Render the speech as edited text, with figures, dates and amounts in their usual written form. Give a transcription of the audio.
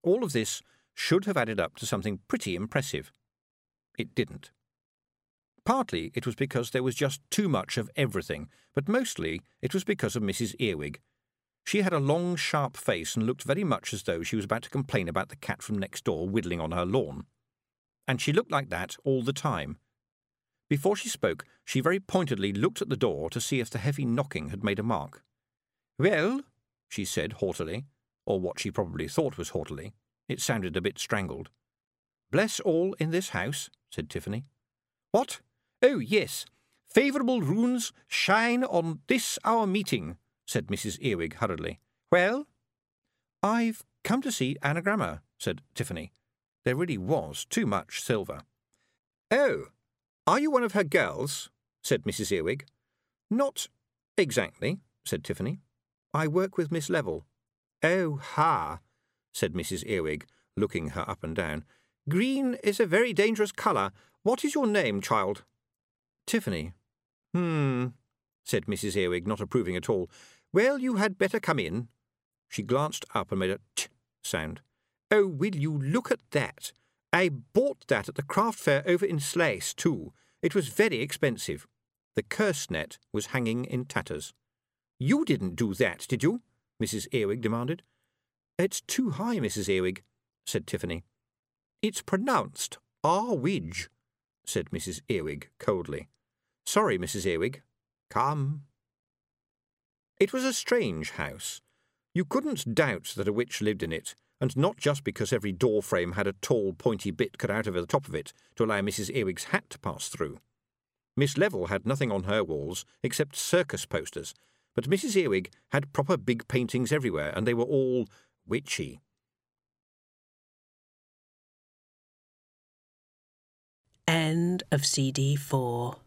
All of this should have added up to something pretty impressive. It didn't. Partly it was because there was just too much of everything, but mostly it was because of Mrs. Earwig. She had a long, sharp face and looked very much as though she was about to complain about the cat from next door whittling on her lawn. And she looked like that all the time. Before she spoke, she very pointedly looked at the door to see if the heavy knocking had made a mark. "Well," she said haughtily, or what she probably thought was haughtily. It sounded a bit strangled. "Bless all in this house," said Tiffany. "What? Oh, yes. Favourable runes shine on this our meeting," said Mrs. Earwig hurriedly. "Well?" "I've come to see Anagramma," said Tiffany. There really was too much silver. "Oh, are you one of her girls?" said Mrs. Earwig. "Not exactly," said Tiffany. "I work with Miss Level." "Oh, ha," said Mrs. Earwig, looking her up and down. "Green is a very dangerous colour. What is your name, child?" "Tiffany." Said Mrs. Earwig, not approving at all. "Well, you had better come in." She glanced up and made a ch sound. "Oh, will you look at that? I bought that at the craft fair over in Slice, too. It was very expensive." The curse net was hanging in tatters. "You didn't do that, did you?" Mrs. Earwig demanded. "It's too high, Mrs. Earwig," said Tiffany. "It's pronounced Arwidge," said Mrs. Earwig coldly. "Sorry, Mrs. Earwig. Come." It was a strange house. You couldn't doubt that a witch lived in it, and not just because every door frame had a tall, pointy bit cut out of the top of it to allow Mrs. Earwig's hat to pass through. Miss Level had nothing on her walls except circus posters, but Mrs. Earwig had proper big paintings everywhere, and they were all witchy. End of CD 4.